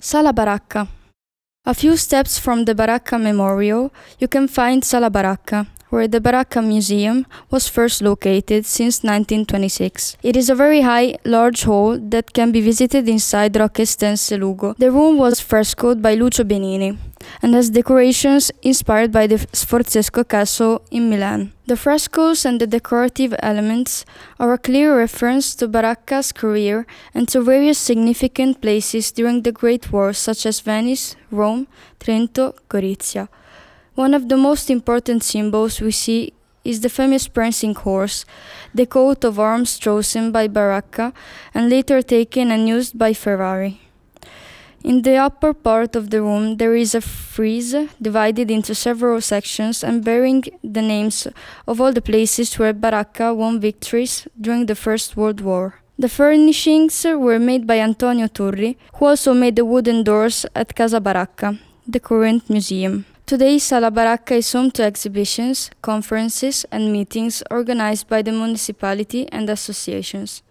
Sala Baracca. A few steps from the Baracca Memorial, you can find Sala Baracca, where the Baracca Museum was first located since 1926. It is a very high, large hall that can be visited inside Rocca Estense Lugo. The room was frescoed by Lucio Benini and has decorations inspired by the Sforzesco Castle in Milan. The frescoes and the decorative elements are a clear reference to Baracca's career and to various significant places during the Great Wars such as Venice, Rome, Trento, Gorizia. One of the most important symbols we see is the famous prancing horse, the coat of arms chosen by Baracca and later taken and used by Ferrari. In the upper part of the room there is a frieze divided into several sections and bearing the names of all the places where Baracca won victories during the First World War. The furnishings were made by Antonio Turri, who also made the wooden doors at Casa Baracca, the current museum. Today, Sala Baracca is home to exhibitions, conferences and meetings organized by the municipality and associations.